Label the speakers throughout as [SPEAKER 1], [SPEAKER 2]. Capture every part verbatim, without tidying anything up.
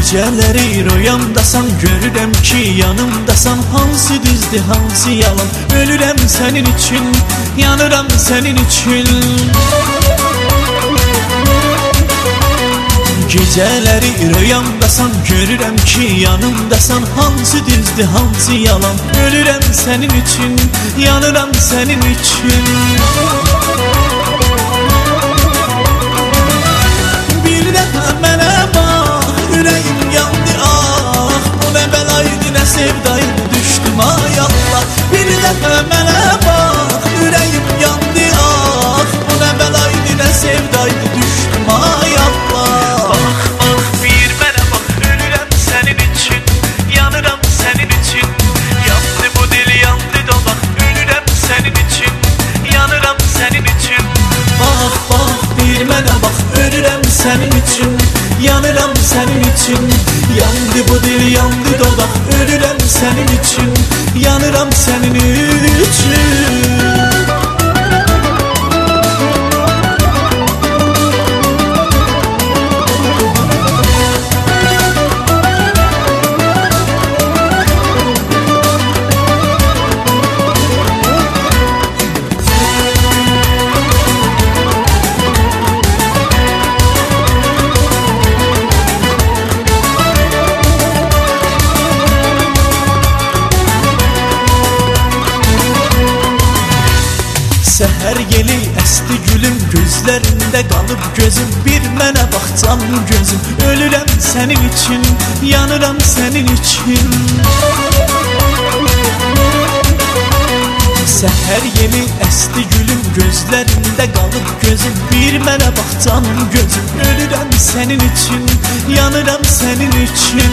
[SPEAKER 1] Geceleri rüyamdasan görürəm ki yanımdasan. Hansı düzdür hansı yalan, ölürəm sənin için, yanıram sənin için. Geceleri rüyamdasan görürəm ki yanımdasan. Hansı düzdür hansı yalan, ölürəm sənin için, yanıram sənin için. Bir dəfə mənə bax, ürəyim yandı ah. Bu nə bəlaydı, nə sevdaydı, düşdüm ay Allah. Bir dəfə mənə bax, ürəyim yandı ah. Bu nə bəlaydı, nə sevdaydı, düşdüm ay Allah. Senin için, yanıram senin için. Yandı bu dil, yandı dodak, ölürəm senin için, yanıram senin için. Seher yeli esti gülüm, gözlerinde kalıp gözüm. Bir mənə bax canım gözüm, ölürəm senin için, yanıram senin için. Seher yeli esti gülüm, gözlerinde kalıp gözüm. Bir mənə bax canım gözüm, ölürəm senin için, yanıram senin için.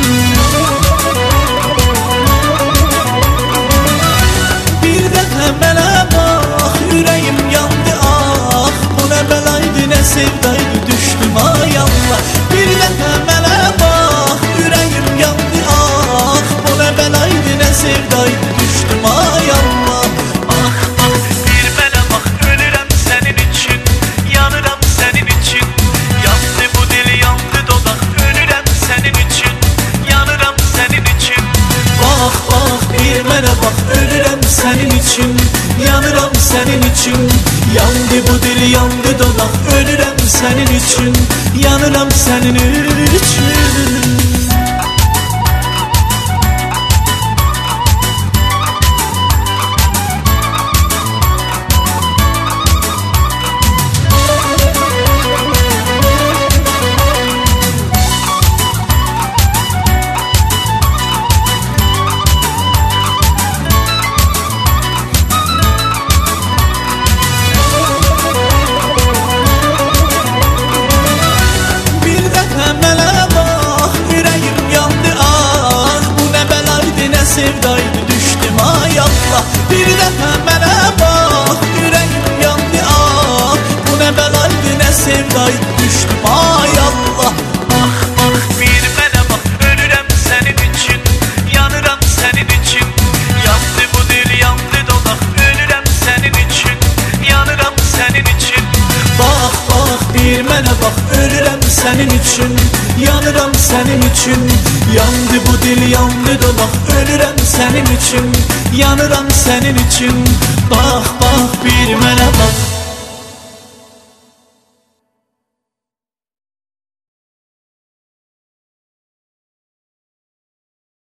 [SPEAKER 1] Bir dəfə mənə bax, ürəyim yandı ah. Bu nə bəlaydı, nə sevdaydı, düşdüm ay Allah. Bir dəfə mənə bax, ürəyim yandı ah. Bu nə bəlaydı, nə sevdaydı, düşdüm ay Allah. Ah ah, bir mənə bax, ölürəm sənin için, yanıram sənin için. Yandı bu dil, yandı dodak, ölürəm sənin için, yanıram sənin için. Bax bax, bir mənə bax, ölürəm sənin için, yanıram senin için. Yandı bu dil, yandı dodak, ölürəm senin için, yanıram senin için. Sevdaydı, düşdüm ay Allah. Bir dəfə mənə bax, ürəyim yandı ah. Bu nə bəlaydı, nə sevdaydı, düşdüm ay Allah. Ah ah, bir mənə bax, ölürəm sənin için, yanıram sənin için. Yandı bu dil, yandı dodak, ölürəm sənin için, yanıram sənin için. Bax bax, bir mənə bax, ölürəm sənin için, yanıram sənin için. Yandı bu dil, yandı dodak, ölürəm sənin için, yanıram sənin için. Bax bax, bir mənə bax.